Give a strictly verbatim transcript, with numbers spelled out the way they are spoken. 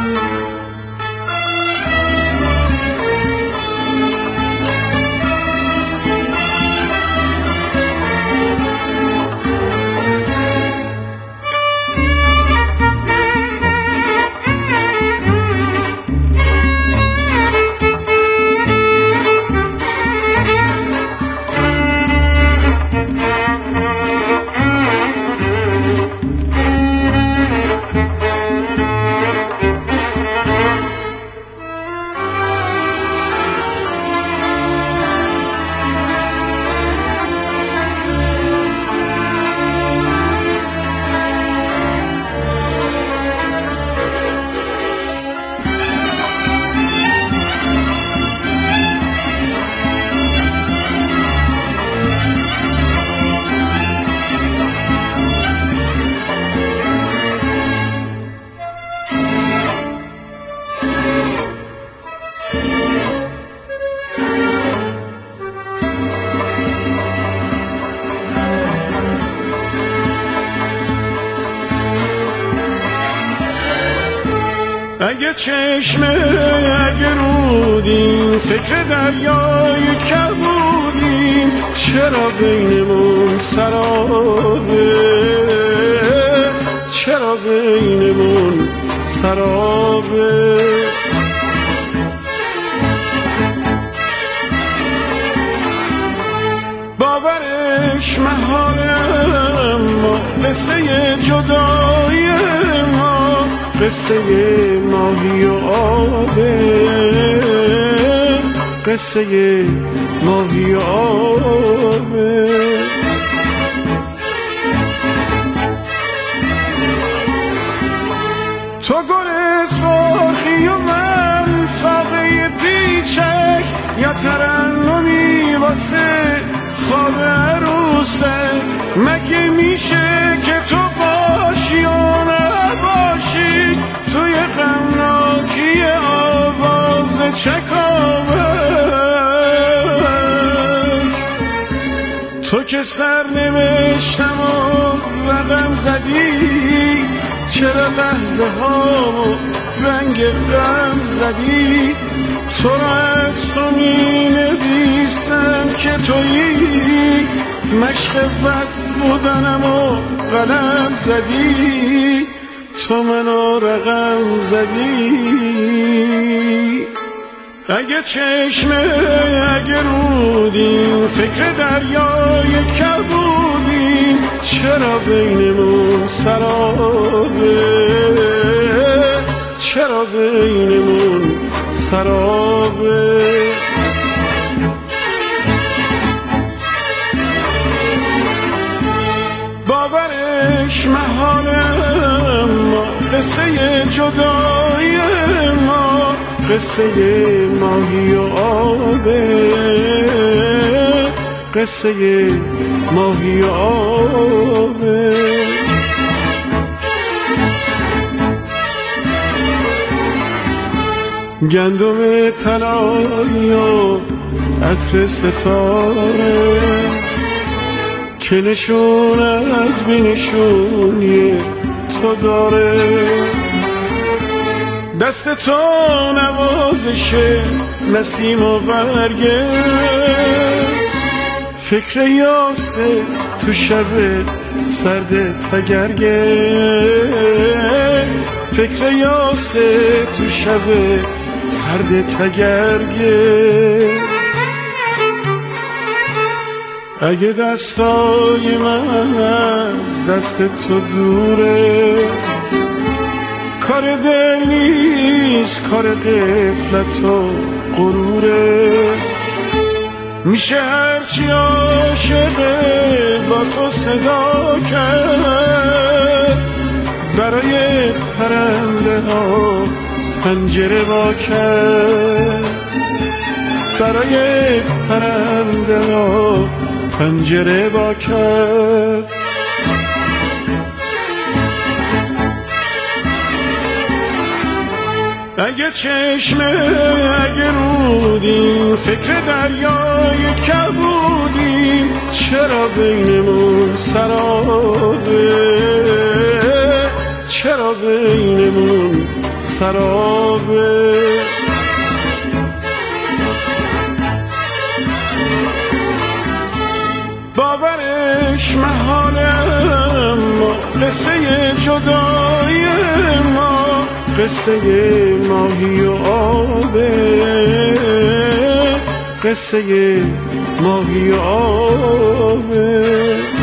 اگه چشمه اگه رودیم فکر دریای کبودیم، چرا بینمون سرابه، چرا بینمون سرابه. باورش محاله اما قصه جدای ما قصه ماهی و آبه، قصه ماهی و آبه. تو گل سرخی و من ساقه پیچک، یا ترنمی واسه خواب عروسه. مگه میشه که تو باشی و نباشی توی غمناکی آواز چکاوک؟ تو که سر نوشتم و رقم زدی، چرا لحظه ها رنگ غم زدی؟ تو را از تو می نویسم که تویی، مشق بد بودنم و قلم زدی، تو منو رقم زدی. اگه چشمه اگه رودیم فکر دریای کبودیم، چرا بینمون سرابه، چرا بینمون سرابه. باورش محاله اما قصه جدای ما قصه ماهی و آبه، قصه ماهی و آبه. گندم طلایی و عطر ستاره که نشون از بینشونی تو داره. دست تو نوازش نسیم و برگه، فکر یاسه تو شب سرد تگرگه، فکر یاسه تو شب سرد تگرگه. اگه دستای من از دست تو دوره، کار دل نیست کار غفلت و غروره. میشه هرچی عاشقه با تو صدا کرد، برای پرنده ها پنجره وا کرد، برای پرنده ها پنجره وا کرد. اگه چشمه اگه رودیم فکر دریای کبودیم، چرا بینمون سرابه، چرا بینمون سرابه. باورش محاله، ما قصه جدای ما قصه ماهی و آبه، قصه ماهی و آبه.